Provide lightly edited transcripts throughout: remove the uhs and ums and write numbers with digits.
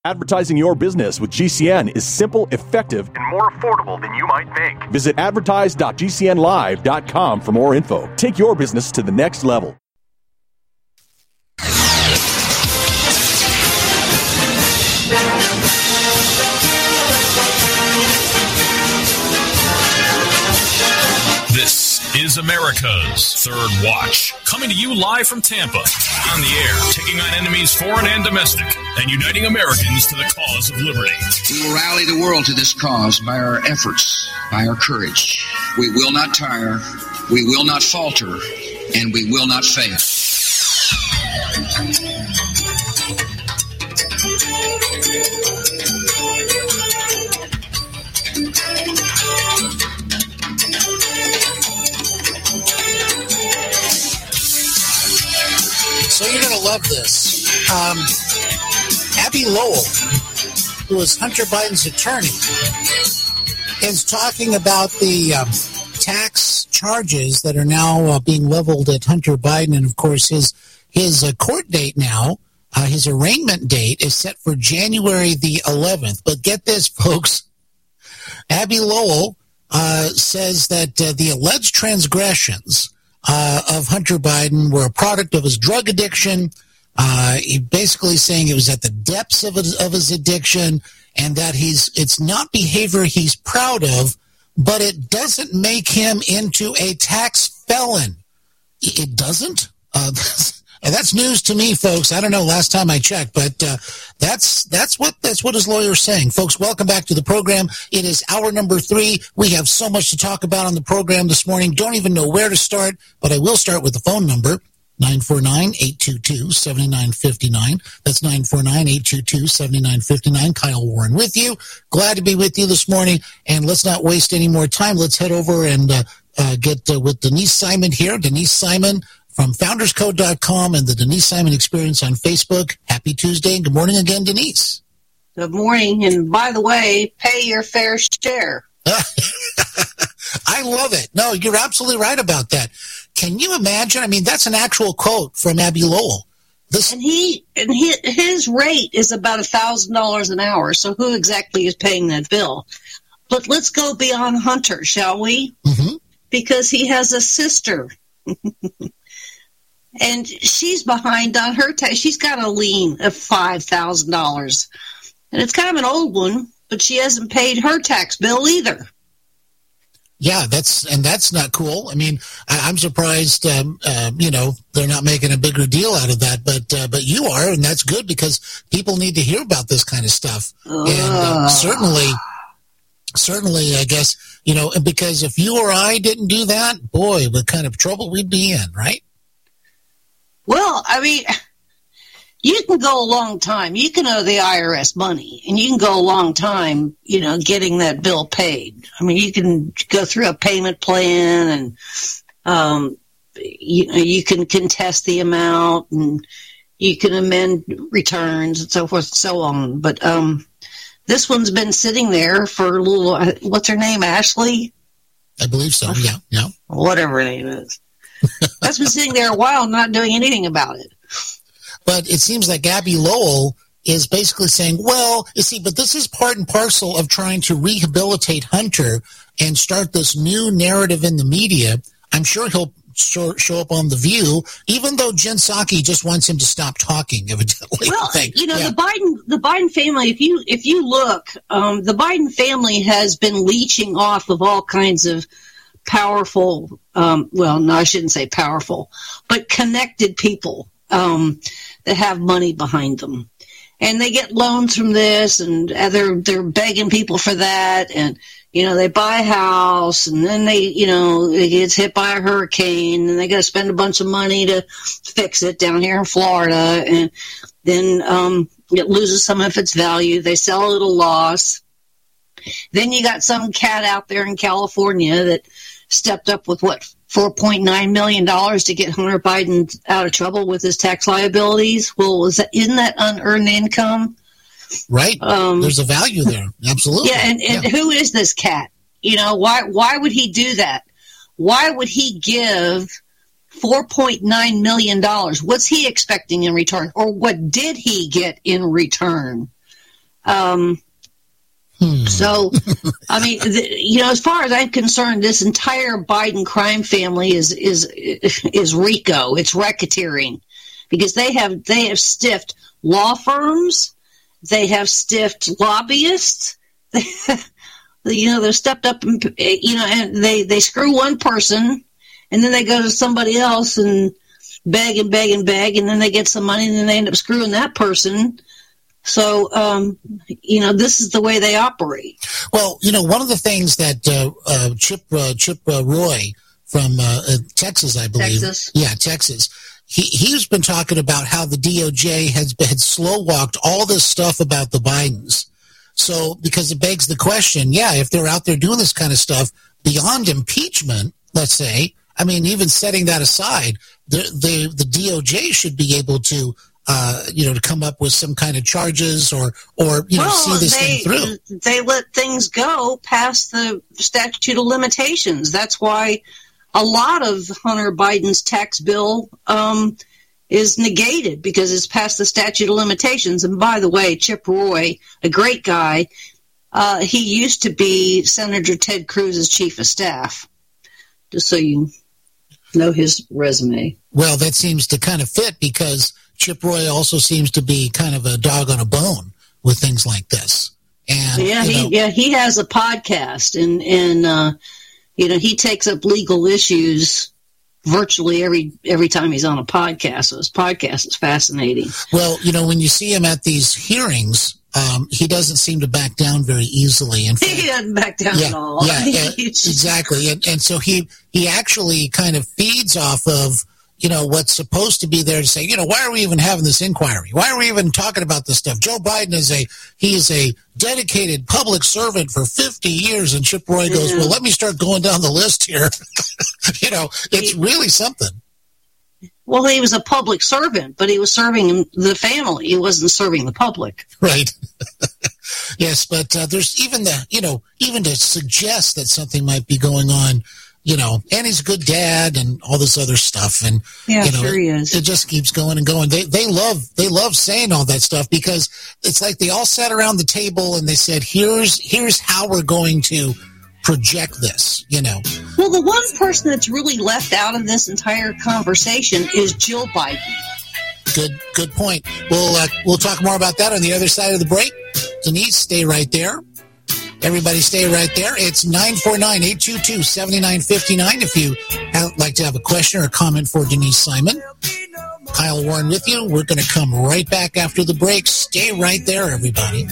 Advertising your business with GCN is simple, effective, and more affordable than you might think. Visit advertise.gcnlive.com for more info. Take your business to the next level. This is America's Third Watch, coming to you live from Tampa, on the air, taking on enemies foreign and domestic, and uniting Americans to the cause of liberty. We will rally the world to this cause by our efforts, by our courage. We will not tire, we will not falter, and we will not fail. So you're going to love this. Abby Lowell, who is Hunter Biden's attorney, is talking about the tax charges that are now being leveled at Hunter Biden. And, of course, his court date now, his arraignment date is set for January the 11th. But get this, folks. Abby Lowell says that the alleged transgressions of Hunter Biden were a product of his drug addiction. He basically saying it was at the depths of his addiction, and that it's not behavior he's proud of, but it doesn't make him into a tax felon. It doesn't? That's news to me, folks. I don't know, last time I checked, but that's what his lawyer's saying. Folks, welcome back to the program. It is hour number 3. We have so much to talk about on the program this morning. Don't even know where to start, but I will start with the phone number, 949-822-7959. That's 949-822-7959. Kyle Warren with you. Glad to be with you this morning, and let's not waste any more time. Let's head over and get with Denise Simon here. Denise Simon from founderscode.com and the Denise Simon Experience on Facebook. Happy Tuesday, and good morning again, Denise. Good morning, and by the way, pay your fair share. I love it. No, you're absolutely right about that. Can you imagine? I mean, that's an actual quote from Abby Lowell. His rate is about $1,000 an hour, so who exactly is paying that bill? But let's go beyond Hunter, shall we? Mm-hmm. Because he has a sister. And she's behind on her tax. She's got a lien of $5,000. And it's kind of an old one, but she hasn't paid her tax bill either. Yeah, that's not cool. I mean, I'm surprised, they're not making a bigger deal out of that, but you are, and that's good because people need to hear about this kind of stuff. And certainly, I guess, because if you or I didn't do that, boy, what kind of trouble we'd be in, right? Well, I mean, you can go a long time. You can owe the IRS money, and you can go a long time, getting that bill paid. I mean, you can go through a payment plan, and you can contest the amount, and you can amend returns, and so forth and so on. But this one's been sitting there for a little. What's her name? Ashley? I believe so. Yeah. Whatever her name is. That's been sitting there a while, not doing anything about it. But it seems like Abby Lowell is basically saying, well, you see, but this is part and parcel of trying to rehabilitate Hunter and start this new narrative in the media. I'm sure he'll show up on The View, even though Jen Psaki just wants him to stop talking, evidently. Well, the Biden family, if you look, the Biden family has been leeching off of all kinds of powerful, I shouldn't say powerful, but connected people that have money behind them. And they get loans from this, and they're begging people for that, and they buy a house, and then it gets hit by a hurricane, and they got to spend a bunch of money to fix it down here in Florida, and then it loses some of its value. They sell it at a loss. Then you got some cat out there in California that stepped up with $4.9 million to get Hunter Biden out of trouble with his tax liabilities. Well, isn't that unearned income? Right. There's a value there. Absolutely. Yeah. And who is this cat? Why would he do that? Why would he give $4.9 million? What's he expecting in return? Or what did he get in return? So, I mean, as far as I'm concerned, this entire Biden crime family is RICO. It's racketeering, because they have stiffed law firms, they have stiffed lobbyists. They've stepped up and and they screw one person, and then they go to somebody else and beg and beg and beg, and then they get some money, and then they end up screwing that person. So, this is the way they operate. Well, one of the things that Chip Roy from Texas, I believe. Texas. Yeah, Texas. He's been talking about how the DOJ had slow-walked all this stuff about the Bidens. So, because it begs the question, if they're out there doing this kind of stuff beyond impeachment, let's say, I mean, even setting that aside, the DOJ should be able to to come up with some kind of charges or see this thing through. They let things go past the statute of limitations. That's why a lot of Hunter Biden's tax bill is negated, because it's past the statute of limitations. And by the way, Chip Roy, a great guy, he used to be Senator Ted Cruz's chief of staff, just so you know his resume. Well, that seems to kind of fit, because Chip Roy also seems to be kind of a dog on a bone with things like this. And he has a podcast, and he takes up legal issues virtually every time he's on a podcast. So his podcast is fascinating. Well, when you see him at these hearings, he doesn't seem to back down very easily. In fact, he doesn't back down at all. Yeah, exactly. And so he actually kind of feeds off of what's supposed to be there to say, why are we even having this inquiry? Why are we even talking about this stuff? Joe Biden is a dedicated public servant for 50 years. And Chip Roy goes, well, let me start going down the list here. It's really something. Well, he was a public servant, but he was serving the family. He wasn't serving the public. Right. Yes. But there's even to suggest that something might be going on, and he's a good dad and all this other stuff. And, sure he is. It just keeps going and going. They love saying all that stuff, because it's like they all sat around the table and they said, here's how we're going to project this, Well, the one person that's really left out of this entire conversation is Jill Biden. Good point. We'll talk more about that on the other side of the break. Denise, stay right there. Everybody stay right there. It's 949-822-7959 if you like to have a question or a comment for Denise Simon. Kyle Warren with you. We're going to come right back after the break. Stay right there, everybody.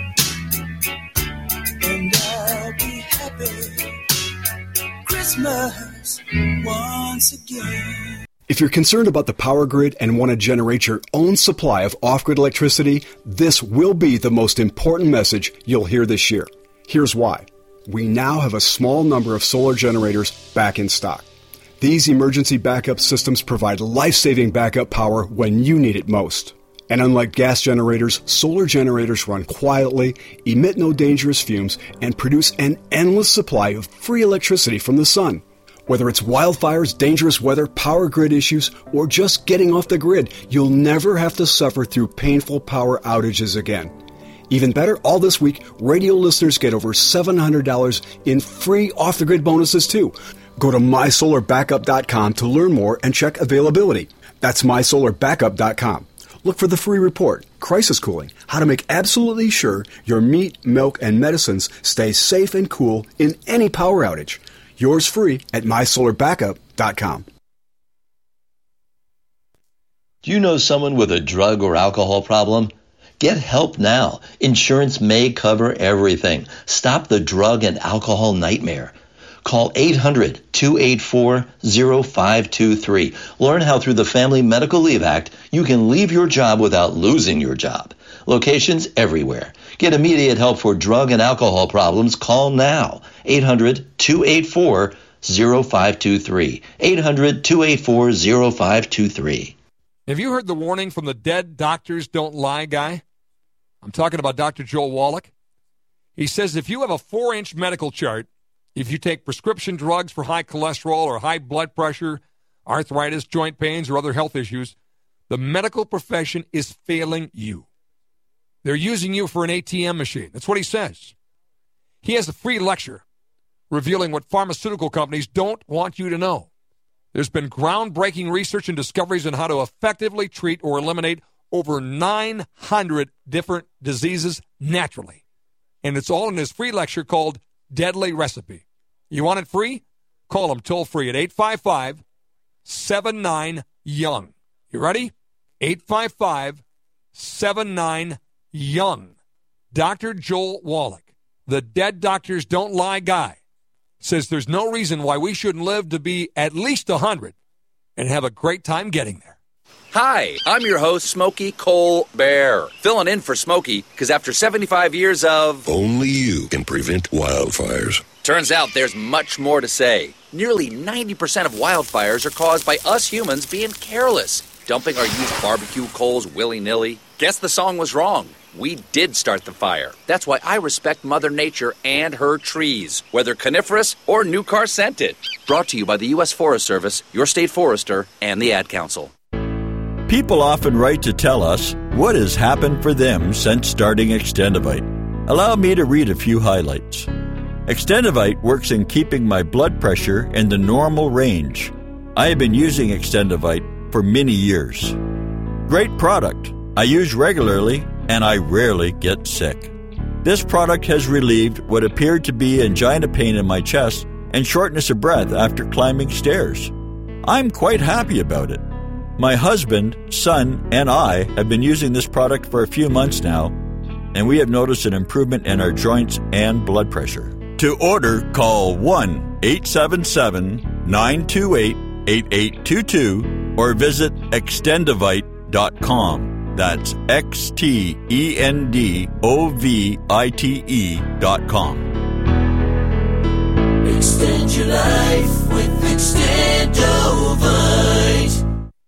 And I'll be happy Christmas once again. If you're concerned about the power grid and want to generate your own supply of off-grid electricity, this will be the most important message you'll hear this year. Here's why. We now have a small number of solar generators back in stock. These emergency backup systems provide life-saving backup power when you need it most. And unlike gas generators, solar generators run quietly, emit no dangerous fumes, and produce an endless supply of free electricity from the sun. Whether it's wildfires, dangerous weather, power grid issues, or just getting off the grid, you'll never have to suffer through painful power outages again. Even better, all this week, radio listeners get over $700 in free off-the-grid bonuses, too. Go to mysolarbackup.com to learn more and check availability. That's mysolarbackup.com. Look for the free report, Crisis Cooling, how to make absolutely sure your meat, milk, and medicines stay safe and cool in any power outage. Yours free at mysolarbackup.com. Do you know someone with a drug or alcohol problem? Get help now. Insurance may cover everything. Stop the drug and alcohol nightmare. Call 800-284-0523. Learn how through the Family Medical Leave Act, you can leave your job without losing your job. Locations everywhere. Get immediate help for drug and alcohol problems. Call now. 800-284-0523. 800-284-0523. Have you heard the warning from the dead doctors don't lie guy? I'm talking about Dr. Joel Wallach. He says if you have a 4-inch medical chart, if you take prescription drugs for high cholesterol or high blood pressure, arthritis, joint pains, or other health issues, the medical profession is failing you. They're using you for an ATM machine. That's what he says. He has a free lecture revealing what pharmaceutical companies don't want you to know. There's been groundbreaking research and discoveries on how to effectively treat or eliminate over 900 different diseases naturally. And it's all in his free lecture called Deadly Recipe. You want it free? Call him toll free at 855-79-YOUNG. You ready? 855-79-YOUNG. Dr. Joel Wallach, the Dead Doctors Don't Lie guy, says there's no reason why we shouldn't live to be at least 100 and have a great time getting there. Hi, I'm your host, Smokey Colbert, filling in for Smokey because after 75 years of... Only you can prevent wildfires. Turns out there's much more to say. Nearly 90% of wildfires are caused by us humans being careless, dumping our used barbecue coals willy-nilly. Guess the song was wrong. We did start the fire. That's why I respect Mother Nature and her trees, whether coniferous or new car scented. Brought to you by the U.S. Forest Service, your state forester, and the Ad Council. People often write to tell us what has happened for them since starting Extendivite. Allow me to read a few highlights. Extendivite works in keeping my blood pressure in the normal range. I have been using Extendivite for many years. Great product. I use regularly and I rarely get sick. This product has relieved what appeared to be angina pain in my chest and shortness of breath after climbing stairs. I'm quite happy about it. My husband, son, and I have been using this product for a few months now, and we have noticed an improvement in our joints and blood pressure. To order, call 1-877-928-8822 or visit extendivite.com. That's XTENDOVITE.com. Extend your life with Extendovite.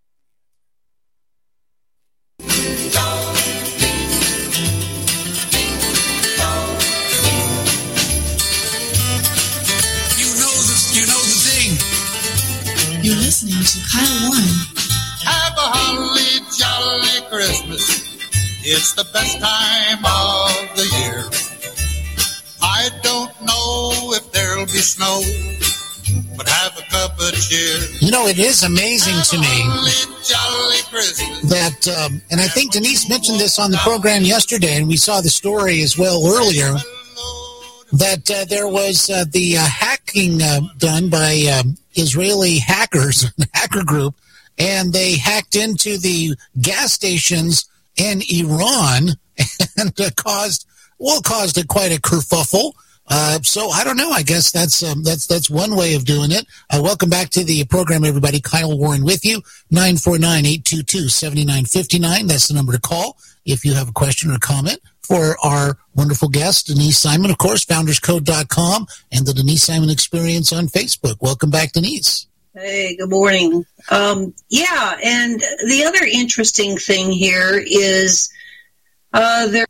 You're listening to Kyle Warren. Have a holly jolly Christmas. It's the best time of the year. I don't know if there'll be snow, but have a cup of cheer. You know, it is amazing to me that, and I think Denise mentioned this on the program yesterday, and we saw the story as well earlier, that there was the hacking done by Israeli hackers, hacker group, and they hacked into the gas stations in Iran and caused quite a kerfuffle. So I don't know. I guess that's one way of doing it. Welcome back to the program, everybody. Kyle Warren with you. 949-822-7959. That's the number to call if you have a question or comment for our wonderful guest, Denise Simon, of course, founderscode.com and the Denise Simon Experience on Facebook. Welcome back, Denise. Hey, good morning. Yeah, and the other interesting thing here is there.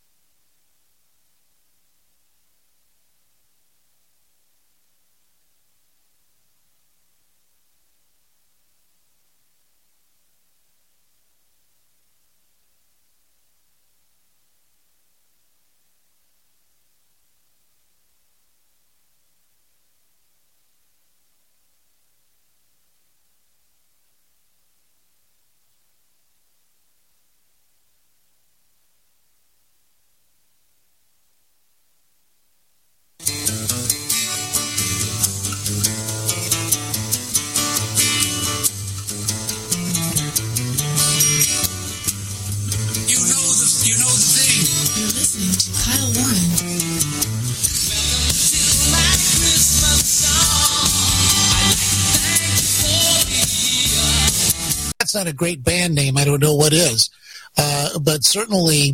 Not a great band name. I don't know what is, but certainly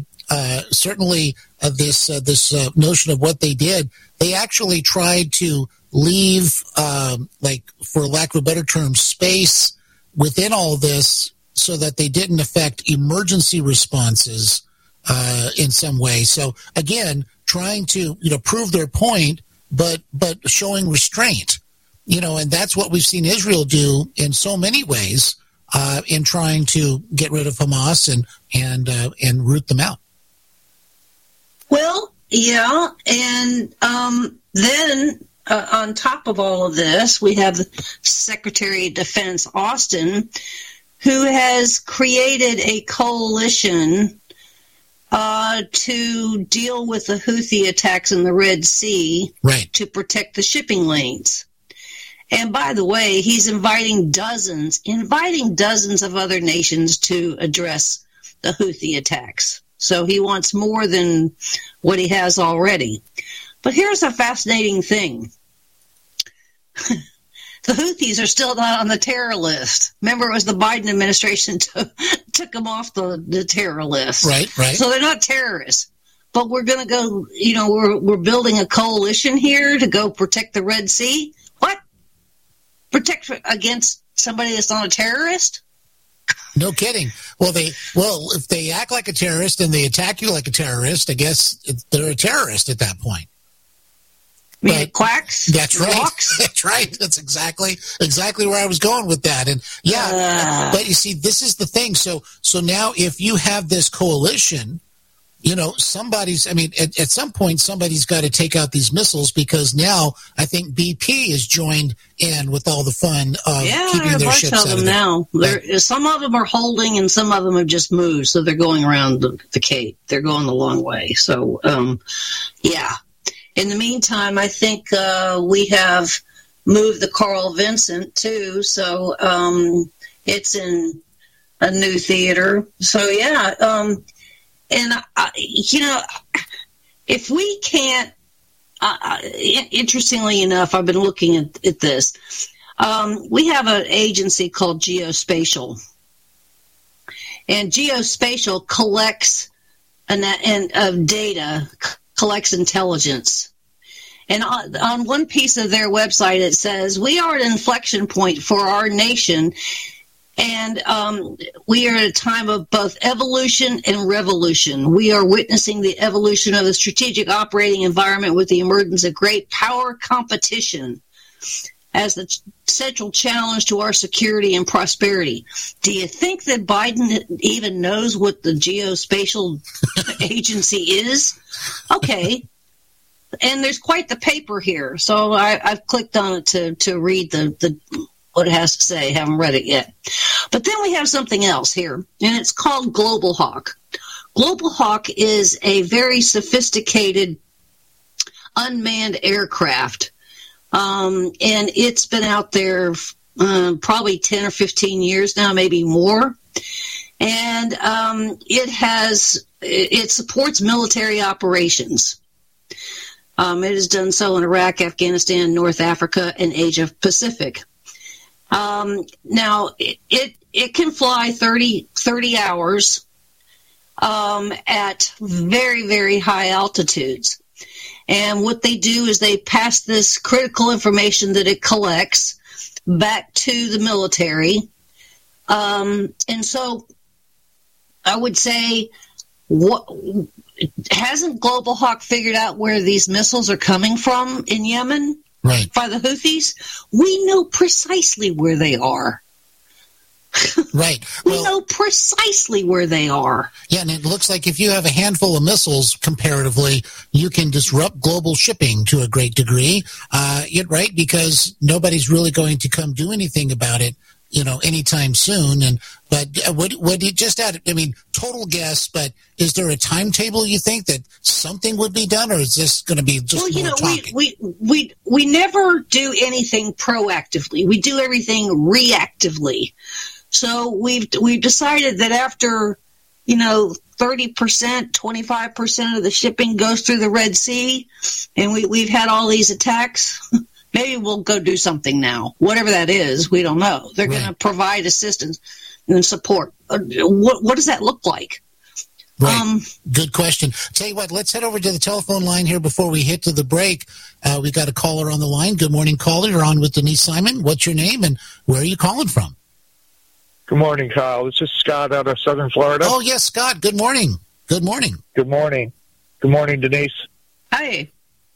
this notion of what they did. They actually tried to leave, like, for lack of a better term, space within all this, so that they didn't affect emergency responses in some way. So again, trying to prove their point, but showing restraint. And that's what we've seen Israel do in so many ways. In trying to get rid of Hamas and root them out. Yeah, and then on top of all of this, we have Secretary of Defense Austin, who has created a coalition to deal with the Houthi attacks in the Red Sea, right, to protect the shipping lanes. And by the way, he's inviting dozens of other nations to address the Houthi attacks. So he wants more than what he has already. But here's a fascinating thing. The Houthis are still not on the terror list. Remember, it was the Biden administration took them off the terror list. Right. So they're not terrorists. But we're going to go, we're building a coalition here to go protect the Red Sea. What? Protect against somebody that's not a terrorist? No kidding. Well, if they act like a terrorist and they attack you like a terrorist, I guess they're a terrorist at that point. Quacks? That's right. Walks? That's right. That's exactly where I was going with that. And but you see, this is the thing. So now if you have this coalition, at some point somebody's got to take out these missiles, because now I think BP is joined in with all the fun of keeping their ships out of there. Now. Some of them are holding and some of them have just moved, so they're going around the Cape. They're going the long way. So, In the meantime, I think we have moved the Carl Vincent, too, so it's in a new theater. So, if we can't, interestingly enough, I've been looking at this. We have an agency called Geospatial, and Geospatial collects data, collects intelligence. And on one piece of their website, it says, we are at an inflection point for our nation, and we are at a time of both evolution and revolution. We are witnessing the evolution of the strategic operating environment with the emergence of great power competition as the central challenge to our security and prosperity. Do you think that Biden even knows what the Geospatial Agency is? Okay. And there's quite the paper here. So I've clicked on it to read the what it has to say. Haven't read it yet. But then we have something else here, and it's called Global Hawk. Global Hawk is a very sophisticated unmanned aircraft. And it's been out there probably 10 or 15 years now, maybe more. And it supports military operations. It has done so in Iraq, Afghanistan, North Africa, and Asia Pacific. Now, it can fly 30 hours at very, very high altitudes. And what they do is they pass this critical information that it collects back to the military. And so I would say, hasn't Global Hawk figured out where these missiles are coming from in Yemen? Right. By the Houthis? We know precisely where they are. Right. We know precisely where they are. Yeah, and it looks like if you have a handful of missiles, comparatively, you can disrupt global shipping to a great degree. Right? Because nobody's really going to come do anything about it, anytime soon. But what you just added, total guess, but is there a timetable you think that something would be done, or is this going to be just more talking? We never do anything proactively. We do everything reactively. So we've decided that after, 30%, 25% of the shipping goes through the Red Sea, and we've had all these attacks, maybe we'll go do something now. Whatever that is, we don't know. They're going to provide assistance and support. What does that look like? Right. Good question. Tell you what, let's head over to the telephone line here before we hit to the break. We got a caller on the line. Good morning, caller. You're on with Denise Simon. What's your name and where are you calling from? Good morning, Kyle. This is Scott out of Southern Florida. Oh, yes, Scott. Good morning. Good morning. Good morning. Good morning, Denise. Hi.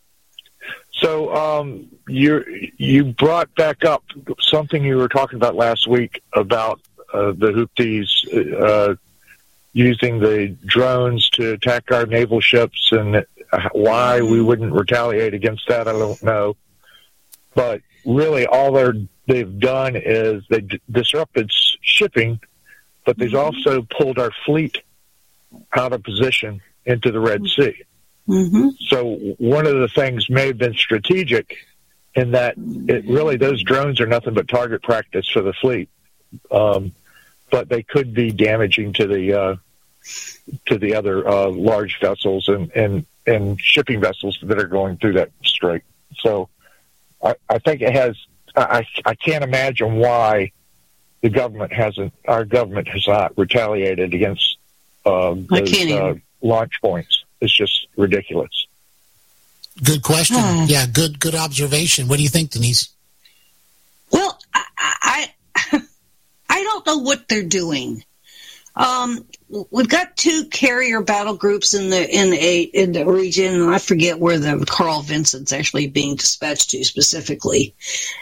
So you brought back up something you were talking about last week about the Houthis using the drones to attack our naval ships and Why we wouldn't retaliate against that, I don't know. But really, all they've done is they disrupted shipping, but they've also pulled our fleet out of position into the Red Sea. Mm-hmm. So one of the things may have been strategic in that those drones are nothing but target practice for the fleet. But they could be damaging to the other large vessels and shipping vessels that are going through that strait. So I think it has. I can't imagine why our government has not retaliated against those launch points. It's just ridiculous. Good question. Yeah, good observation. What do you think, Denise? Well, I don't know what they're doing. We've got 2 carrier battle groups in the region, and I forget where the Carl Vincent's actually being dispatched to specifically.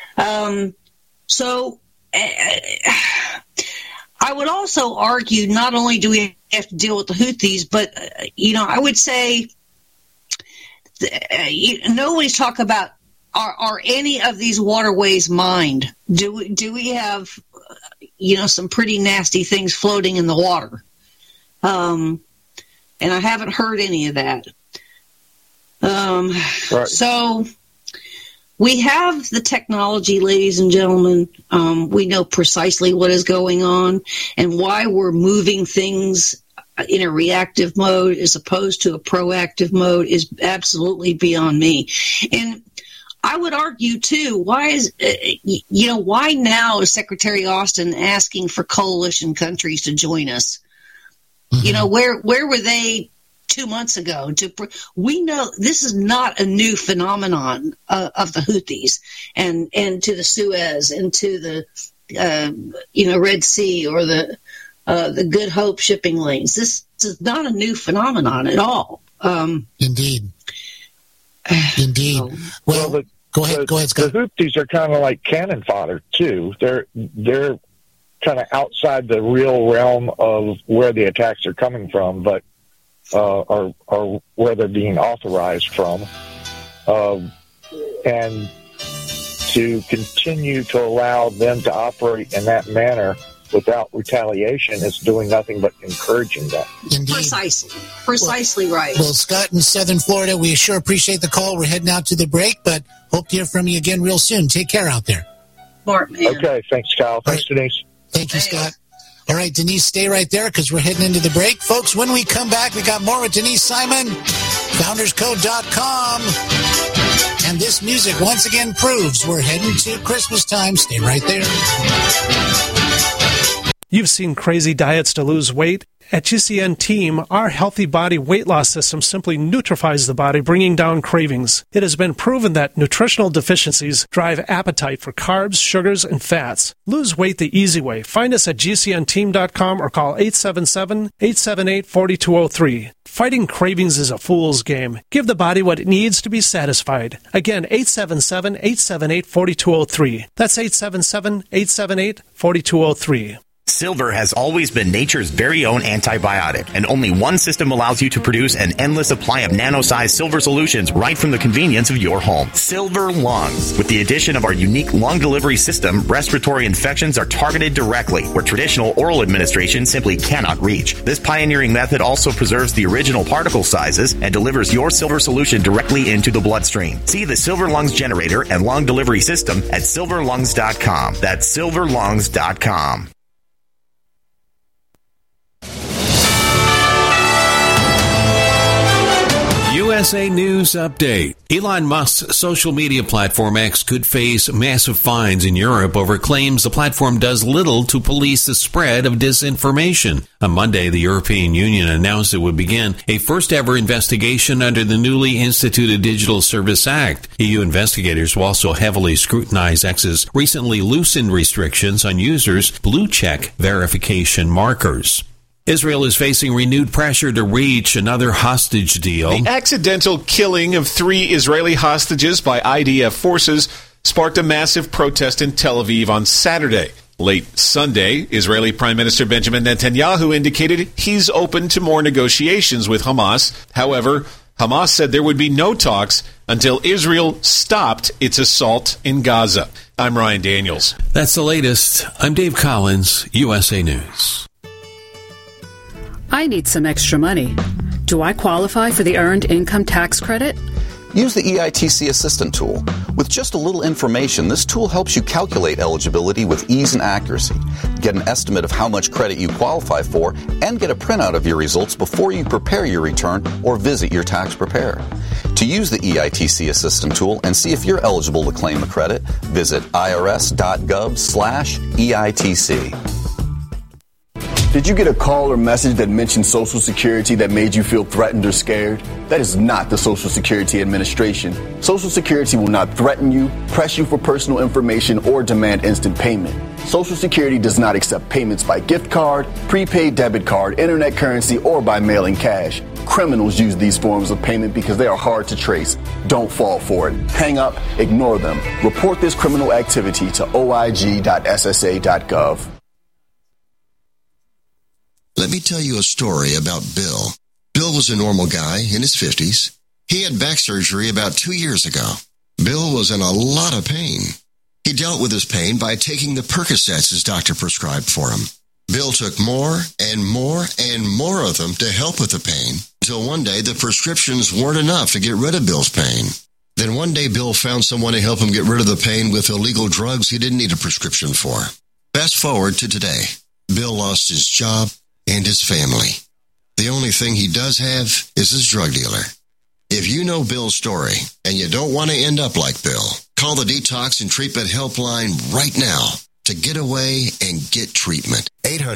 So I would also argue not only do we have to deal with the Houthis, but I would say nobody's talking about are any of these waterways mined? Do we have some pretty nasty things floating in the water? And I haven't heard any of that. Right. So we have the technology, ladies and gentlemen. We know precisely what is going on and why we're moving things in a reactive mode as opposed to a proactive mode is absolutely beyond me. And I would argue too, why now is Secretary Austin asking for coalition countries to join us? Mm-hmm. Where were they 2 months ago? We know this is not a new phenomenon of the Houthis and to the Suez and to the Red Sea or the Good Hope shipping lanes. This is not a new phenomenon at all. Indeed. Well, go ahead, Scott. The Houthis are kind of like cannon fodder too. They're kind of outside the real realm of where the attacks are coming from, but or where they're being authorized from, and to continue to allow them to operate in that manner without retaliation is doing nothing but encouraging that. Indeed. Precisely right. Well, Scott in Southern Florida, we sure appreciate the call. We're heading out to the break, but hope to hear from you again real soon. Take care out there. Smart man. Okay, thanks, Kyle. Thanks, Denise. Thank you, Scott. All right, Denise, stay right there because we're heading into the break. Folks, when we come back, we got more with Denise Simon, founderscode.com. And this music once again proves we're heading to Christmas time. Stay right there. You've seen crazy diets to lose weight. At GCN Team, our healthy body weight loss system simply neutralizes the body, bringing down cravings. It has been proven that nutritional deficiencies drive appetite for carbs, sugars, and fats. Lose weight the easy way. Find us at GCNteam.com or call 877-878-4203. Fighting cravings is a fool's game. Give the body what it needs to be satisfied. Again, 877-878-4203. That's 877-878-4203. Silver has always been nature's very own antibiotic, and only one system allows you to produce an endless supply of nano-sized silver solutions right from the convenience of your home. Silver Lungs. With the addition of our unique lung delivery system, respiratory infections are targeted directly, where traditional oral administration simply cannot reach. This pioneering method also preserves the original particle sizes and delivers your silver solution directly into the bloodstream. See the Silver Lungs generator and lung delivery system at silverlungs.com. That's silverlungs.com. USA News Update. Elon Musk's social media platform X could face massive fines in Europe over claims the platform does little to police the spread of disinformation. On Monday, the European Union announced it would begin a first-ever investigation under the newly instituted Digital Service Act. EU investigators will also heavily scrutinize X's recently loosened restrictions on users' blue-check verification markers. Israel is facing renewed pressure to reach another hostage deal. The accidental killing of 3 Israeli hostages by IDF forces sparked a massive protest in Tel Aviv on Saturday. Late Sunday, Israeli Prime Minister Benjamin Netanyahu indicated he's open to more negotiations with Hamas. However, Hamas said there would be no talks until Israel stopped its assault in Gaza. I'm Ryan Daniels. That's the latest. I'm Dave Collins, USA News. I need some extra money. Do I qualify for the Earned Income Tax Credit? Use the EITC Assistant tool. With just a little information, this tool helps you calculate eligibility with ease and accuracy, get an estimate of how much credit you qualify for, and get a printout of your results before you prepare your return or visit your tax preparer. To use the EITC Assistant tool and see if you're eligible to claim the credit, visit irs.gov/EITC. Did you get a call or message that mentioned Social Security that made you feel threatened or scared? That is not the Social Security Administration. Social Security will not threaten you, press you for personal information, or demand instant payment. Social Security does not accept payments by gift card, prepaid debit card, internet currency, or by mailing cash. Criminals use these forms of payment because they are hard to trace. Don't fall for it. Hang up, ignore them. Report this criminal activity to oig.ssa.gov. Let me tell you a story about Bill. Bill was a normal guy in his 50s. He had back surgery about 2 years ago. Bill was in a lot of pain. He dealt with his pain by taking the Percocets his doctor prescribed for him. Bill took more and more and more of them to help with the pain, until one day the prescriptions weren't enough to get rid of Bill's pain. Then one day Bill found someone to help him get rid of the pain with illegal drugs he didn't need a prescription for. Fast forward to today. Bill lost his job and his family. The only thing he does have is his drug dealer. If you know Bill's story and you don't want to end up like Bill, call the Detox and Treatment Helpline right now to get away and get treatment.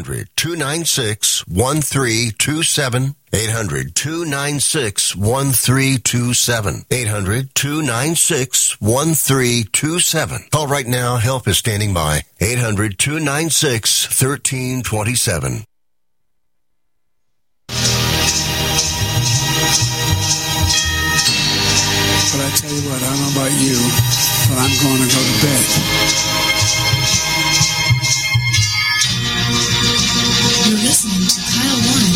800-296-1327. 800-296-1327. 800-296-1327. Call right now. Help is standing by. 800-296-1327. But I tell you what, I don't know about you, but I'm going to go to bed. You're listening to Kyle Warren.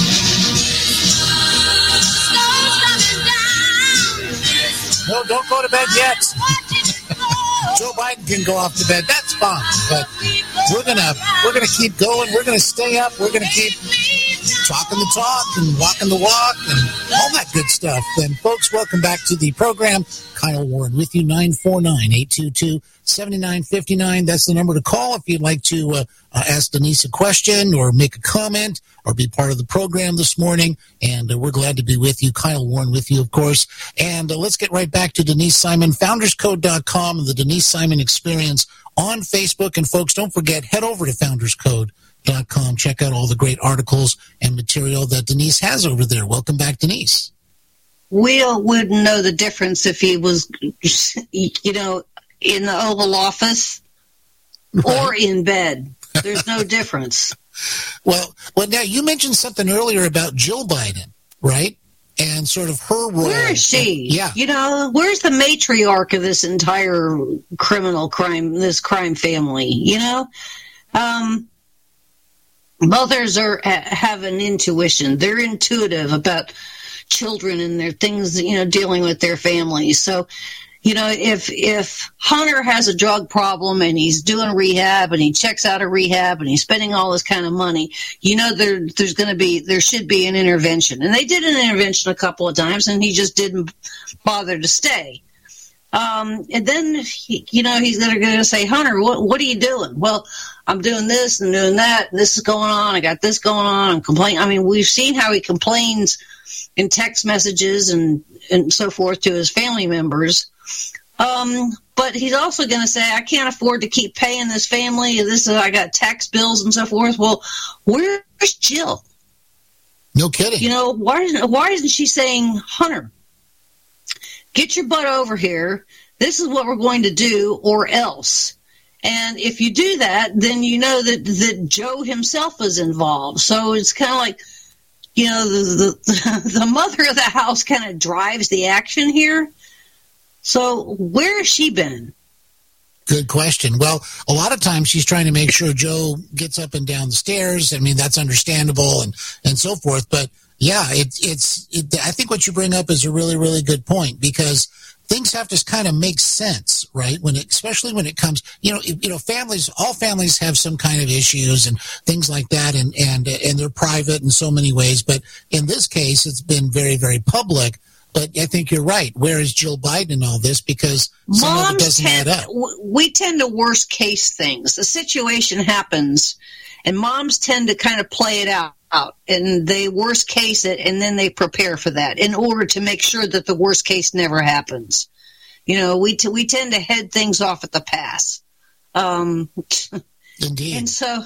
No, don't go to bed yet. Joe Biden can go off to bed. That's fine. But we're gonna keep going. We're gonna stay up. We're gonna keep talking the talk and walking the walk and all that good stuff. And folks, welcome back to the program. Kyle Warren with you, 949-822-7959. That's the number to call if you'd like to ask Denise a question or make a comment or be part of the program this morning. And we're glad to be with you. Kyle Warren with you, of course. And let's get right back to Denise Simon, founderscode.com and the Denise Simon Experience on Facebook. And folks, don't forget, head over to founderscode.com. Check out all the great articles and material that Denise has over there. Welcome back, Denise. Will wouldn't know the difference if he was, in the Oval Office or in bed. There's no difference. Well, now you mentioned something earlier about Jill Biden, right? And sort of her role. Where is she? Yeah. Where's the matriarch of this entire this crime family? Mothers have an intuition. They're intuitive about children and their things, dealing with their families. So, if Hunter has a drug problem and he's doing rehab and he checks out of rehab and he's spending all this kind of money, there should be an intervention. And they did an intervention a couple of times and he just didn't bother to stay. And then, he's going to say, Hunter, what are you doing? Well, I'm doing this and doing that. And this is going on. I got this going on. I'm complaining. I mean, we've seen how he complains in text messages and so forth to his family members. But he's also going to say, I can't afford to keep paying this family. I got tax bills and so forth. Well, where's Jill? No kidding. Why isn't she saying, Hunter, get your butt over here. This is what we're going to do or else. And if you do that, then you know that Joe himself is involved. So it's kind of like, the mother of the house kind of drives the action here. So where has she been? Good question. Well, a lot of times she's trying to make sure Joe gets up and down the stairs. I mean, that's understandable and so forth. But Yeah, I think what you bring up is a really, really good point, because things have to kind of make sense, right? Especially when it comes, families, all families have some kind of issues and things like that, and they're private in so many ways. But in this case, it's been very, very public. But I think you're right. Where is Jill Biden in all this? Because some of it doesn't add up. We tend to worst case things. The situation happens, and moms tend to kind of play it out, and they worst case it, and then they prepare for that in order to make sure that the worst case never happens. We tend to head things off at the pass. Indeed. And so,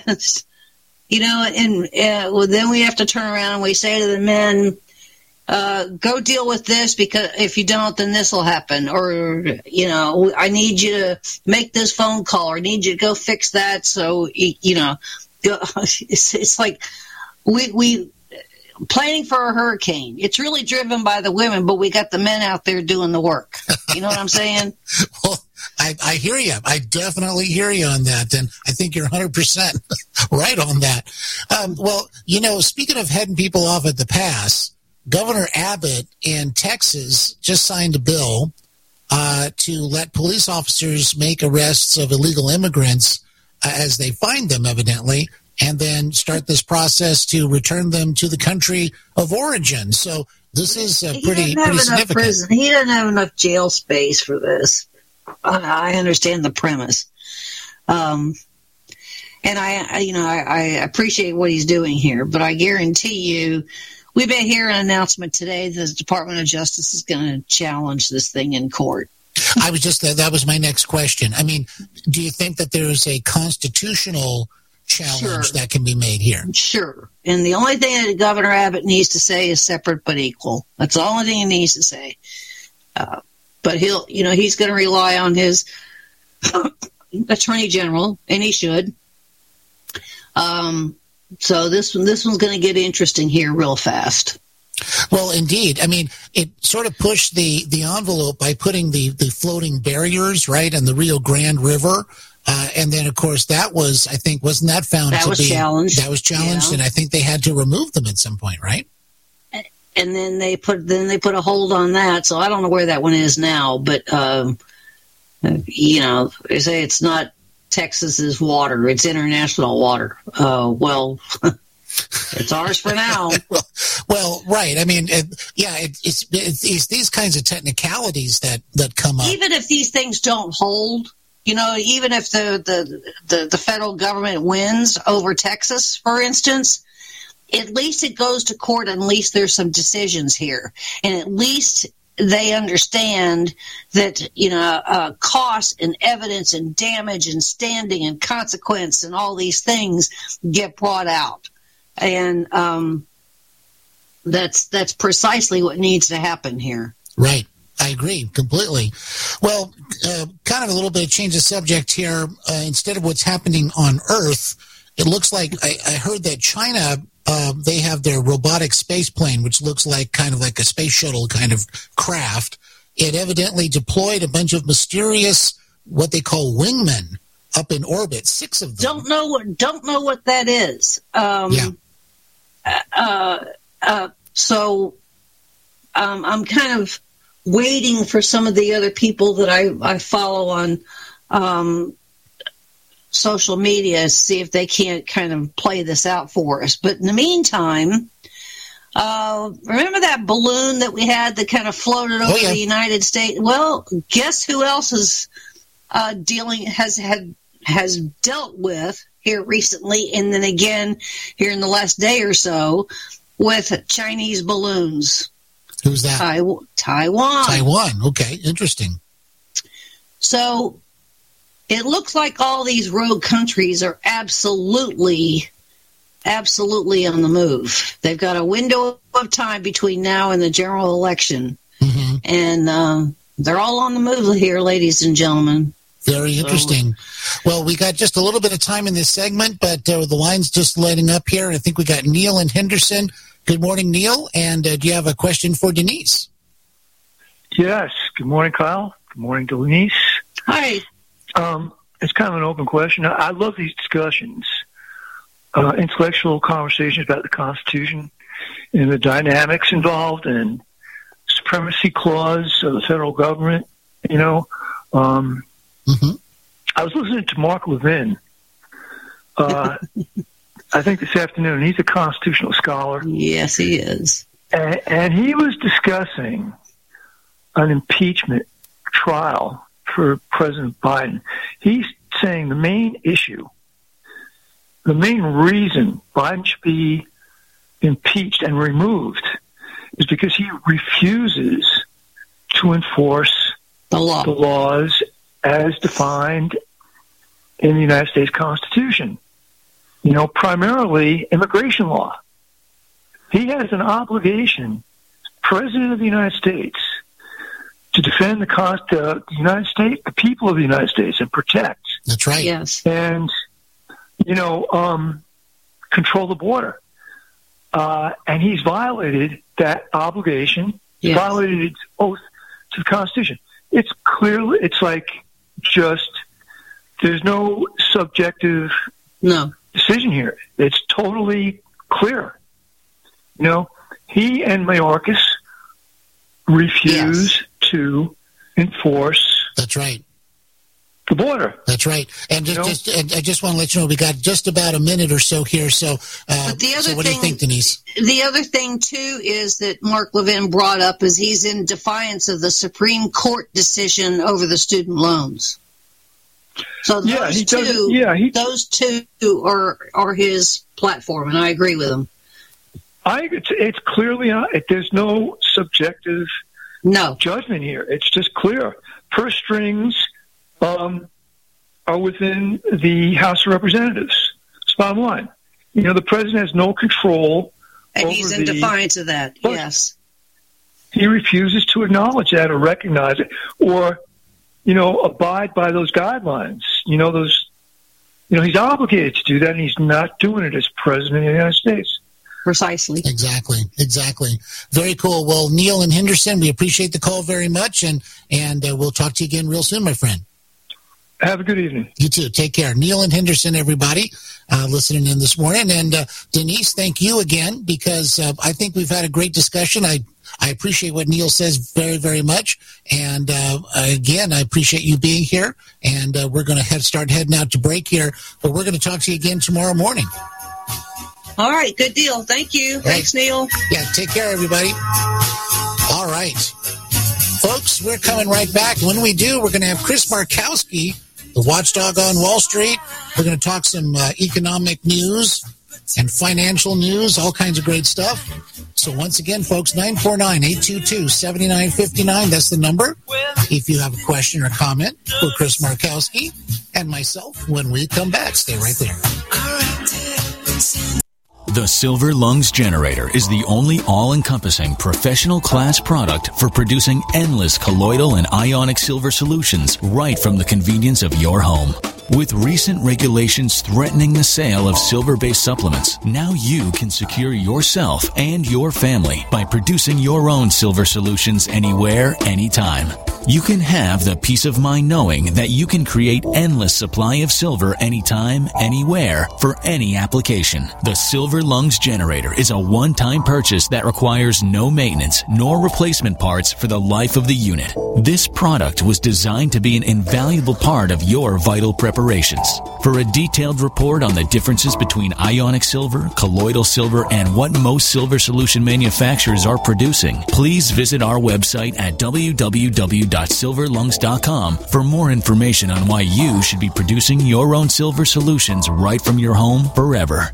then we have to turn around and we say to the men, go deal with this, because if you don't, then this will happen. Or, I need you to make this phone call, or I need you to go fix that. So, it's like we planning for a hurricane. It's really driven by the women, but we got the men out there doing the work. You know what I'm saying? Well, I hear you. I definitely hear you on that, and I think you're 100% right on that. Speaking of heading people off at the pass, Governor Abbott in Texas just signed a bill to let police officers make arrests of illegal immigrants as they find them, evidently, and then start this process to return them to the country of origin. So this is pretty significant. He doesn't have enough jail space for this. I understand the premise. And I appreciate what he's doing here, but I guarantee you, we may hear an announcement today that the Department of Justice is going to challenge this thing in court. That was my next question. I mean, do you think that there is a constitutional challenge that can be made here? Sure. And the only thing that Governor Abbott needs to say is separate but equal. That's the only thing he needs to say. But he's going to rely on his attorney general, and he should. So this one's going to get interesting here real fast. Well, indeed. I mean, it sort of pushed the envelope by putting the floating barriers, right, in the Rio Grande River. And then, of course, wasn't that found to be challenged? That was challenged, and I think they had to remove them at some point, right? And then they put a hold on that. So I don't know where that one is now, but they say it's not Texas's water; it's international water. Well, it's ours for now. Well, right. I mean, it's these kinds of technicalities that come up. Even if these things don't hold, even if the federal government wins over Texas, for instance, at least it goes to court, and at least there's some decisions here, and at least they understand that cost and evidence and damage and standing and consequence and all these things get brought out, and that's precisely what needs to happen here. Right. I agree completely. Well, kind of a little bit of change of subject here. Instead of what's happening on Earth, it looks like I heard that China, they have their robotic space plane, which looks like kind of like a space shuttle kind of craft. It evidently deployed a bunch of mysterious, what they call wingmen, up in orbit. 6 of them. Don't know what that is. So I'm kind of waiting for some of the other people that I follow on social media to see if they can't kind of play this out for us. But in the meantime, remember that balloon that we had that kind of floated over the United States? Well, guess who else is has dealt with here recently, and then again here in the last day or so, with Chinese balloons. Who's that? Taiwan. Taiwan. Okay, interesting. So it looks like all these rogue countries are absolutely on the move. They've got a window of time between now and the general election. Mm-hmm. And they're all on the move here, ladies and gentlemen. Very interesting. Well, we got just a little bit of time in this segment, but the line's just lighting up here. I think we got Neil and Henderson. Good morning, Neil. And do you have a question for Denise? Yes. Good morning, Kyle. Good morning, Denise. Hi. It's kind of an open question. I love these discussions, intellectual conversations about the Constitution. in the dynamics involved and supremacy clause of the federal government. I was listening to Mark Levin, I think this afternoon. He's a constitutional scholar. Yes, he is. And he was discussing an impeachment trial for President Biden. He's saying the main issue, the main reason Biden should be impeached and removed is because he refuses to enforce the laws as defined in the United States Constitution. Primarily immigration law. He has an obligation, President of the United States, to defend the United States, the people of the United States, and protect. That's right. Yes. And, control the border. And he's violated that obligation. He's violated his oath to the Constitution. It's clearly, it's like just, there's no subjective decision here. It's totally clear. He and Mayorkas refuse to enforce. That's right. The border. That's right. And I just want to let you know we got just about a minute or so here. So, what do you think, Denise? The other thing too is that Mark Levin brought up is he's in defiance of the Supreme Court decision over the student loans. So those two are his platform, and I agree with him. It's clearly there's no subjective judgment here. It's just clear. Purse strings are within the House of Representatives. It's bottom line. The president has no control. And he's in defiance of that, yes. He refuses to acknowledge that or recognize it or, abide by those guidelines. He's obligated to do that, and he's not doing it as president of the United States. Precisely. Exactly. Very cool. Well, Neil and Henderson, we appreciate the call very much, and we'll talk to you again real soon, my friend. Have a good evening. You too. Take care. Neil and Henderson, everybody, listening in this morning. And Denise, thank you again, because I think we've had a great discussion. I appreciate what Neil says very, very much. And again, I appreciate you being here. And we're going to start heading out to break here. But we're going to talk to you again tomorrow morning. All right. Good deal. Thank you. Right. Thanks, Neil. Yeah. Take care, everybody. All right. Folks, we're coming right back. When we do, we're going to have Chris Markowski, the watchdog on Wall Street. We're going to talk some economic news and financial news, all kinds of great stuff. So once again, folks, 949-822-7959. That's the number. If you have a question or comment for Chris Markowski and myself when we come back. Stay right there. The Silver Lungs Generator is the only all-encompassing professional-class product for producing endless colloidal and ionic silver solutions right from the convenience of your home. With recent regulations threatening the sale of silver-based supplements, now you can secure yourself and your family by producing your own silver solutions anywhere, anytime. You can have the peace of mind knowing that you can create endless supply of silver anytime, anywhere, for any application. The Silver Lungs Generator is a one-time purchase that requires no maintenance nor replacement parts for the life of the unit. This product was designed to be an invaluable part of your vital preparations. For a detailed report on the differences between ionic silver, colloidal silver, and what most silver solution manufacturers are producing, please visit our website at www.silverlungs.com for more information on why you should be producing your own silver solutions right from your home forever.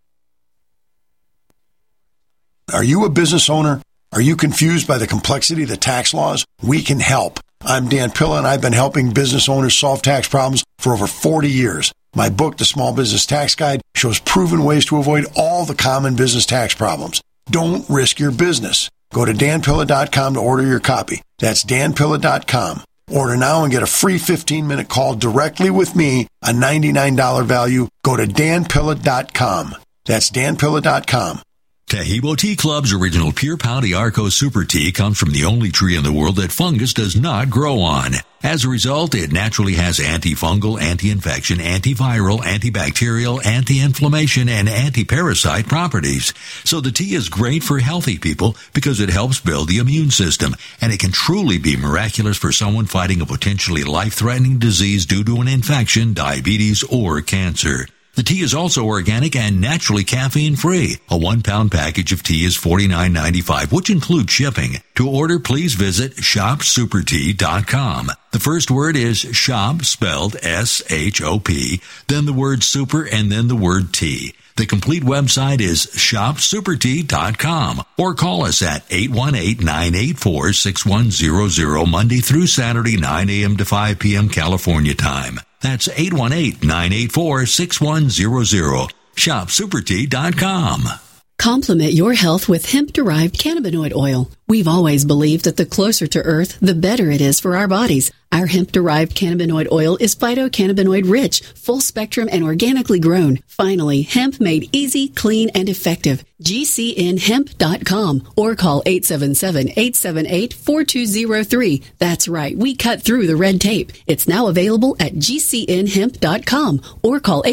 Are you a business owner? Are you confused by the complexity of the tax laws? We can help. I'm Dan Pilla, and I've been helping business owners solve tax problems for over 40 years. My book, The Small Business Tax Guide, shows proven ways to avoid all the common business tax problems. Don't risk your business. Go to danpilla.com to order your copy. That's danpilla.com. Order now and get a free 15-minute call directly with me, a $99 value. Go to danpilla.com. That's danpilla.com. Tahibo Tea Club's original Pure Pau d'Arco Super Tea comes from the only tree in the world that fungus does not grow on. As a result, it naturally has antifungal, anti-infection, antiviral, antibacterial, anti-inflammation, and anti-parasite properties. So the tea is great for healthy people because it helps build the immune system, and it can truly be miraculous for someone fighting a potentially life-threatening disease due to an infection, diabetes, or cancer. The tea is also organic and naturally caffeine-free. A 1-pound package of tea is $49.95, which includes shipping. To order, please visit shopsupertea.com. The first word is shop, spelled S-H-O-P, then the word super, and then the word tea. The complete website is shopsupertea.com, or call us at 818-984-6100 Monday through Saturday, 9 a.m. to 5 p.m. California time. That's 818-984-6100. ShopSuperTea.com. Complement your health with hemp-derived cannabinoid oil. We've always believed that the closer to Earth, the better it is for our bodies. Our hemp-derived cannabinoid oil is phytocannabinoid-rich, full-spectrum, and organically grown. Finally, hemp made easy, clean, and effective. GCNhemp.com or call 877-878-4203. That's right, we cut through the red tape. It's now available at GCNhemp.com or call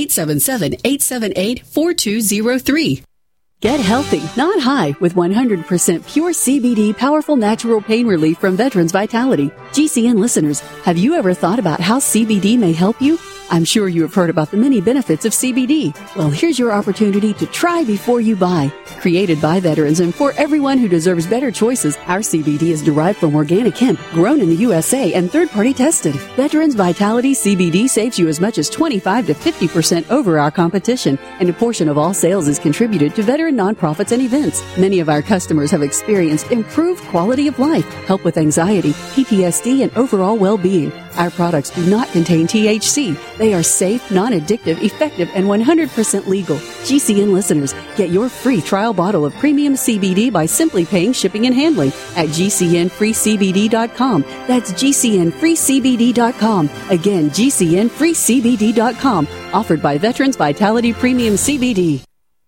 877-878-4203. Get healthy, not high, with 100% pure CBD powerful natural pain relief from Veterans Vitality. GCN listeners, have you ever thought about how CBD may help you? I'm sure you have heard about the many benefits of CBD. Well, here's your opportunity to try before you buy. Created by veterans and for everyone who deserves better choices, our CBD is derived from organic hemp, grown in the USA and third-party tested. Veterans Vitality CBD saves you as much as 25 to 50% over our competition, and a portion of all sales is contributed to veteran nonprofits and events. Many of our customers have experienced improved quality of life, help with anxiety, PTSD, and overall well-being. Our products do not contain THC. They are safe, non-addictive, effective, and 100% legal. GCN listeners, get your free trial bottle of premium CBD by simply paying shipping and handling at GCNFreeCBD.com. That's GCNFreeCBD.com. Again, GCNFreeCBD.com. Offered by Veterans Vitality Premium CBD.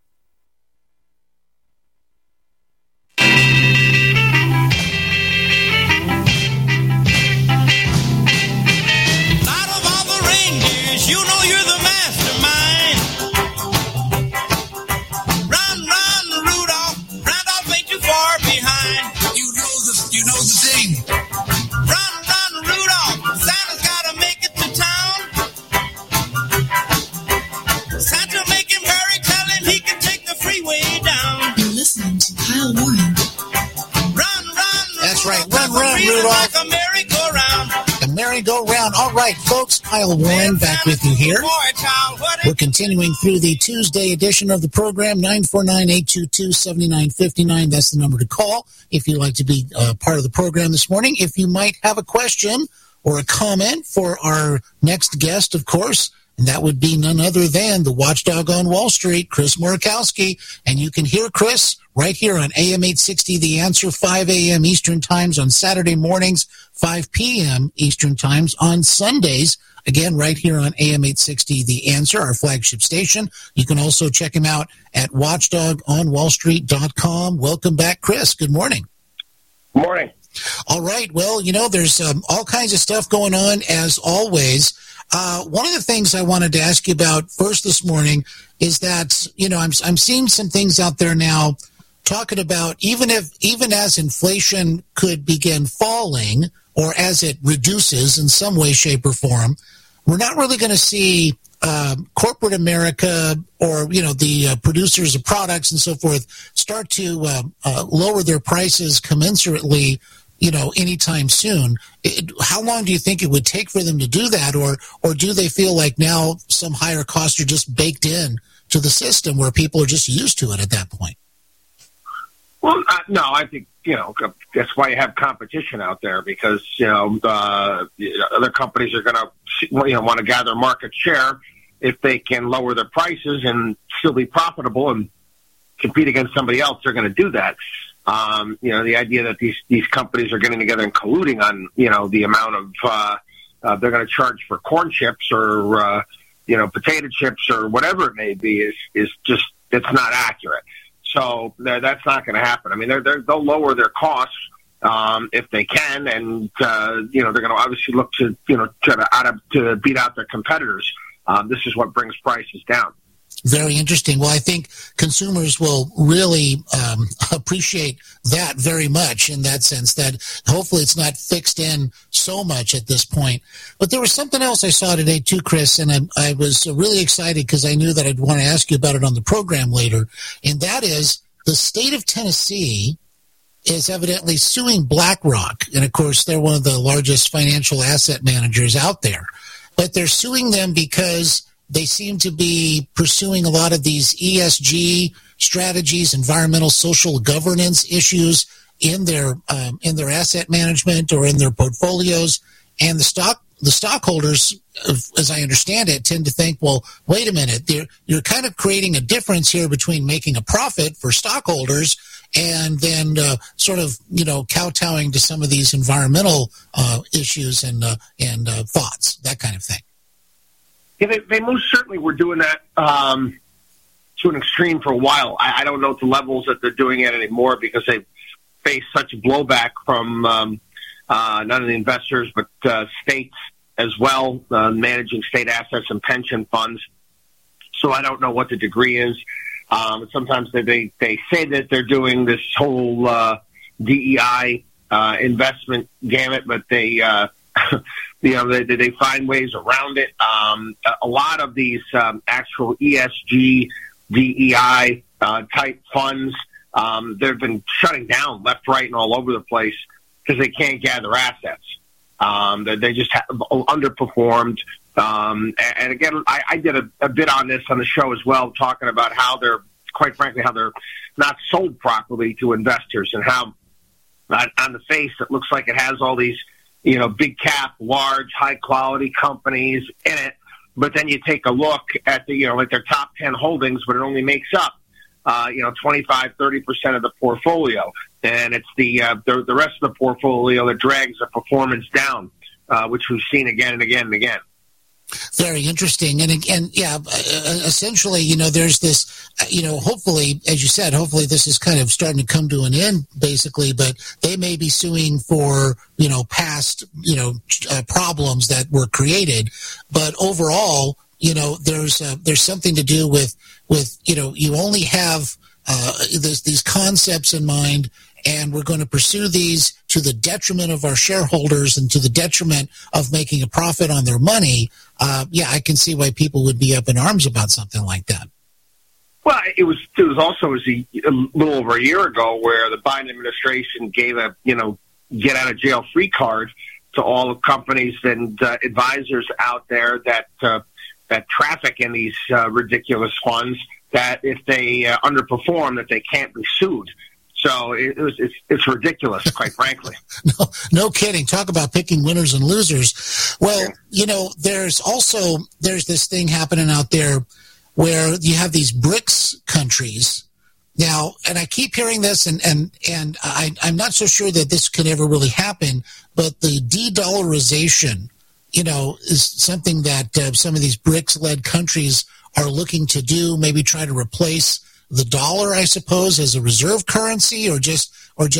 All right, folks, Kyle Warren back with you here. We're continuing through the Tuesday edition of the program, 949-822-7959. That's the number to call if you'd like to be part of the program this morning. If you might have a question or a comment for our next guest, of course, and that would be none other than the watchdog on Wall Street, Chris Murakowski. And you can hear Chris right here on AM 860, The Answer, 5 a.m. Eastern Times on Saturday mornings, 5 p.m. Eastern Times on Sundays. Again, right here on AM 860, The Answer, our flagship station. You can also check him out at watchdogonwallstreet.com. Welcome back, Chris. Good morning. Good morning. All right. Well, there's all kinds of stuff going on, as always. One of the things I wanted to ask you about first this morning is that, I'm seeing some things out there now talking about even as inflation could begin falling or as it reduces in some way, shape, or form, we're not really going to see corporate America or, the producers of products and so forth start to lower their prices commensurately, anytime soon. How long do you think it would take for them to do that? Or do they feel like now some higher costs are just baked in to the system where people are just used to it at that point? Well, no, I think, that's why you have competition out there, because, other companies are going to, want to gather market share. If they can lower their prices and still be profitable and compete against somebody else, they're going to do that. The idea that these companies are getting together and colluding on, the amount of, they're going to charge for corn chips or, potato chips or whatever it may be is just, it's not accurate. So that's not going to happen. I mean, they'll lower their costs if they can, and they're going to obviously look to try to beat out their competitors. This is what brings prices down. Very interesting. Well, I think consumers will really appreciate that very much, in that sense that hopefully it's not fixed in so much at this point. But there was something else I saw today too, Chris, and I was really excited because I knew that I'd want to ask you about it on the program later, and that is the state of Tennessee is evidently suing BlackRock. And, of course, they're one of the largest financial asset managers out there. But they're suing them because they seem to be pursuing a lot of these ESG strategies, environmental, social governance issues in their asset management or in their portfolios. And the stockholders, as I understand it, tend to think, well, wait a minute, you're kind of creating a difference here between making a profit for stockholders and then sort of, kowtowing to some of these environmental issues and thoughts, that kind of thing. Yeah, they most certainly were doing that to an extreme for a while. I don't know the levels that they're doing it anymore because they face such blowback from not only investors but states as well, managing state assets and pension funds. So I don't know what the degree is. Sometimes they say that they're doing this whole DEI investment gamut, but they they find ways around it. A lot of these actual ESG, DEI type funds, they've been shutting down left, right, and all over the place because they can't gather assets. They just have underperformed. And again, I did a bit on this on the show as well, talking about how they're, quite frankly, how they're not sold properly to investors, and how on the face it looks like it has all these, big cap, large, high quality companies in it. But then you take a look at the, like their top 10 holdings, but it only makes up, 25, 30% of the portfolio. And it's the rest of the portfolio that drags the performance down, which we've seen again and again and again. Very interesting. And again, essentially, there's this, hopefully, as you said, hopefully this is kind of starting to come to an end, basically, but they may be suing for, past, problems that were created. But overall, there's something to do with, you only have these concepts in mind, and we're going to pursue these to the detriment of our shareholders and to the detriment of making a profit on their money. I can see why people would be up in arms about something like that. Well, it was also a little over a year ago where the Biden administration gave a get out of jail free card to all the companies and advisors out there that traffic in these ridiculous funds, that if they underperform, that they can't be sued. So it's ridiculous, quite frankly. No kidding. Talk about picking winners and losers. Well, there's this thing happening out there where you have these BRICS countries now, and I keep hearing this, and I'm not so sure that this could ever really happen, but the de-dollarization, is something that some of these BRICS-led countries are looking to do, maybe try to replace the dollar, I suppose, as a reserve currency, or just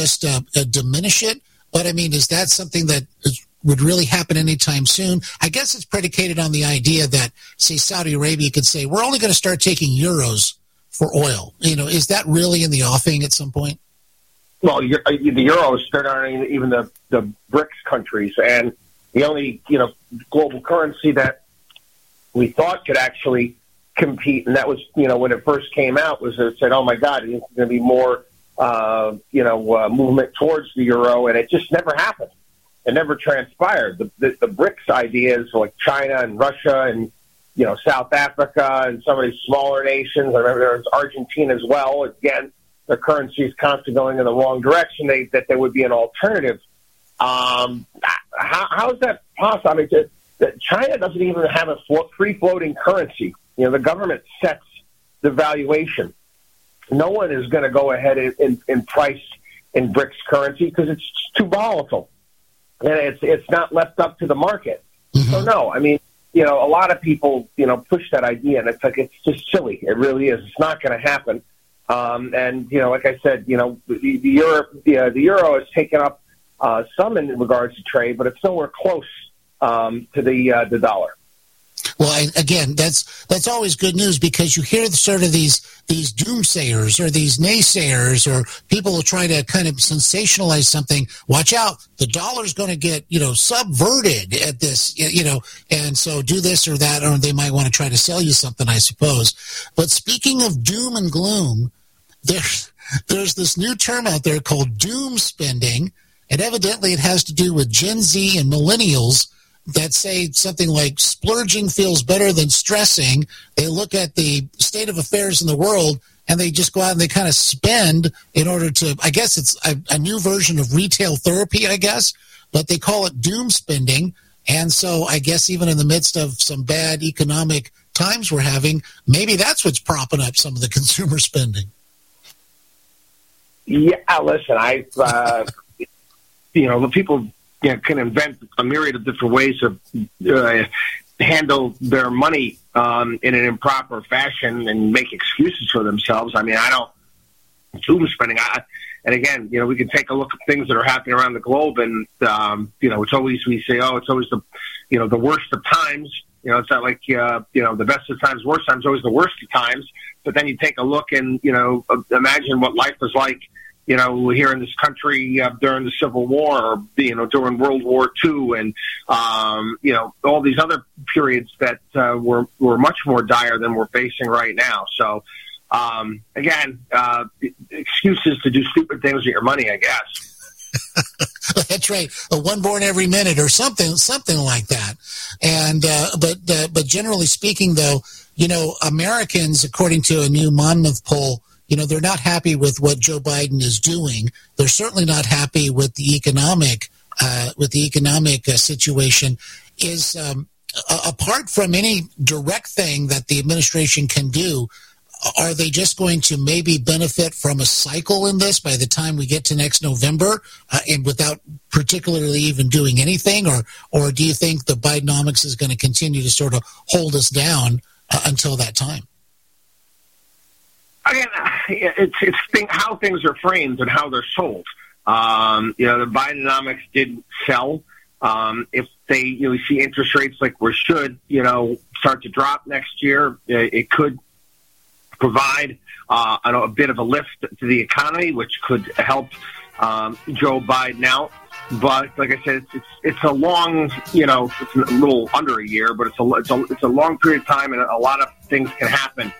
diminish it. But I mean, is that something that would really happen anytime soon? I guess it's predicated on the idea that, say, Saudi Arabia could say, we're only going to start taking euros for oil. Is that really in the offing at some point? Well, the euros, they're not even the BRICS countries, and the only global currency that we thought could actually compete, and that was when it first came out, was it said, oh my God, it's going to be more movement towards the euro, and it just never happened. It never transpired. The BRICS ideas, like China and Russia and South Africa and some of these smaller nations. I remember there was Argentina as well. Again, their currency is constantly going in the wrong direction. That there would be an alternative. How is that possible? I mean, China doesn't even have a free floating currency. The government sets the valuation. No one is going to go ahead and price in BRICS currency because it's too volatile, and it's not left up to the market. Mm-hmm. So no, I mean, a lot of people push that idea, and it's just silly. It really is. It's not going to happen. And like I said, the euro has taken up some in regards to trade, but it's nowhere close to the dollar. Well, again, that's always good news, because you hear sort of these doomsayers or these naysayers or people who try to kind of sensationalize something. Watch out, the dollar's going to get subverted at this, and so do this or that, or they might want to try to sell you something, I suppose. But speaking of doom and gloom, there's this new term out there called doom spending, and evidently it has to do with Gen Z and millennials that say something like splurging feels better than stressing. They look at the state of affairs in the world and they just go out and they kind of spend in order to, I guess it's a new version of retail therapy, I guess, but they call it doom spending. And so I guess even in the midst of some bad economic times we're having, maybe that's what's propping up some of the consumer spending. Yeah, listen, the people can invent a myriad of different ways to handle their money in an improper fashion and make excuses for themselves. I mean, I don't doom spending. And again, we can take a look at things that are happening around the globe, and it's always, we say, it's always the worst of times. It's not like the best of times, worst times, always the worst of times. But then you take a look and imagine what life was like, here in this country during the Civil War, or during World War II, and all these other periods that were much more dire than we're facing right now. So again, excuses to do stupid things with your money, I guess. That's right. One born every minute, or something like that. And but generally speaking, though, Americans, according to a new Monmouth poll, they're not happy with what Joe Biden is doing. They're certainly not happy with the economic situation. Is apart from any direct thing that the administration can do, are they just going to maybe benefit from a cycle in this by the time we get to next November, and without particularly even doing anything, or do you think the Bidenomics is going to continue to sort of hold us down until that time? Again, it's how things are framed and how they're sold. The Bidenomics didn't sell. If they see interest rates like we should, start to drop next year, it could provide a bit of a lift to the economy, which could help Joe Biden out. But like I said, it's a long, it's a little under a year, but it's a long period of time, and a lot of things can happen.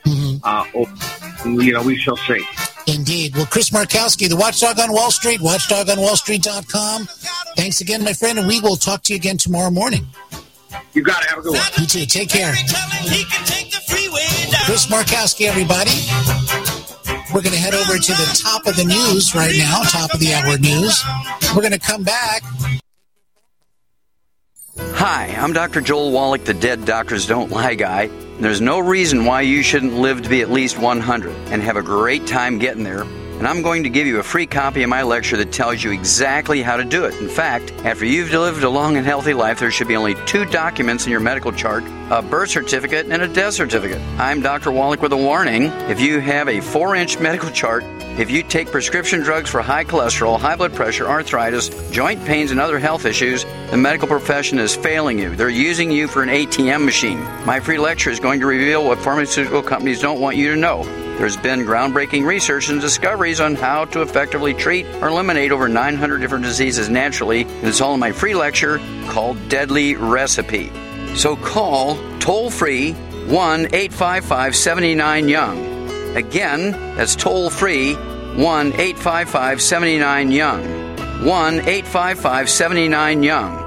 We shall see. Indeed. Well, Chris Markowski, the Watchdog on Wall Street, watchdogonwallstreet.com. Thanks again, my friend, and we will talk to you again tomorrow morning. You got it. Have a good one. You too. Take care. Chris Markowski, everybody. We're going to head over to the top of the news right now, top of the hour news. We're going to come back. Hi, I'm Dr. Joel Wallach, the Dead Doctors Don't Lie guy. There's no reason why you shouldn't live to be at least 100 and have a great time getting there. And I'm going to give you a free copy of my lecture that tells you exactly how to do it. In fact, after you've lived a long and healthy life, there should be only 2 documents in your medical chart, a birth certificate and a death certificate. I'm Dr. Wallach with a warning. If you have a 4-inch medical chart, if you take prescription drugs for high cholesterol, high blood pressure, arthritis, joint pains, and other health issues, the medical profession is failing you. They're using you for an ATM machine. My free lecture is going to reveal what pharmaceutical companies don't want you to know. There's been groundbreaking research and discoveries on how to effectively treat or eliminate over 900 different diseases naturally, and it's all in my free lecture called Deadly Recipe. So call toll-free 1-855-79-YOUNG. Again, that's toll-free 1-855-79-YOUNG. 1-855-79-YOUNG.